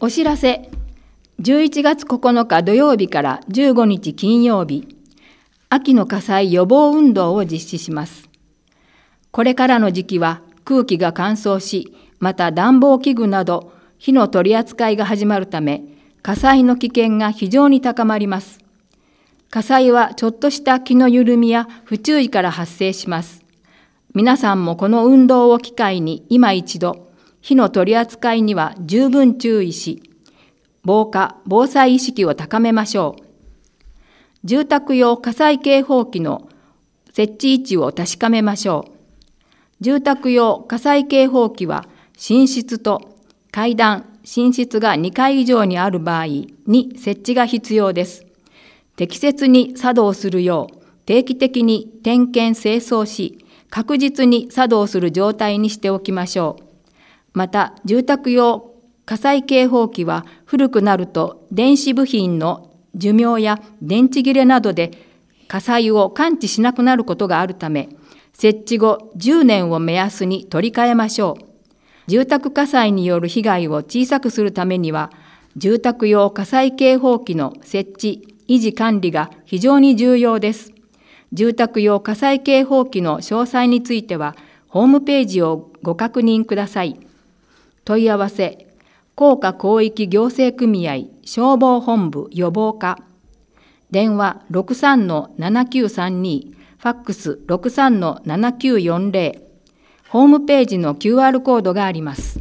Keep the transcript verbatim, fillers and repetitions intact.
お知らせ。じゅういちがつここのか土曜日からじゅうごにち金曜日、秋の火災予防運動を実施します。これからの時期は空気が乾燥し、また暖房器具など火の取り扱いが始まるため、火災の危険が非常に高まります。火災はちょっとした気の緩みや不注意から発生します。皆さんもこの運動を機会に今一度、火の取り扱いには十分注意し、防火・防災意識を高めましょう。住宅用火災警報器の設置位置を確かめましょう。住宅用火災警報器は寝室と階段・寝室がにかい以上にある場合に設置が必要です。適切に作動するよう定期的に点検・清掃し、確実に作動する状態にしておきましょう。また、住宅用火災警報器は古くなると電子部品の寿命や電池切れなどで火災を感知しなくなることがあるため、設置後じゅうねんを目安に取り替えましょう。住宅火災による被害を小さくするためには、住宅用火災警報器の設置・維持管理が非常に重要です。住宅用火災警報器の詳細については、ホームページをご確認ください。問い合わせ、甲賀広域行政組合消防本部予防課。電話 ろくさんのななきゅうさんに、ファックス ろくさんのななきゅうよんぜろ。ホームページの キューアール コードがあります。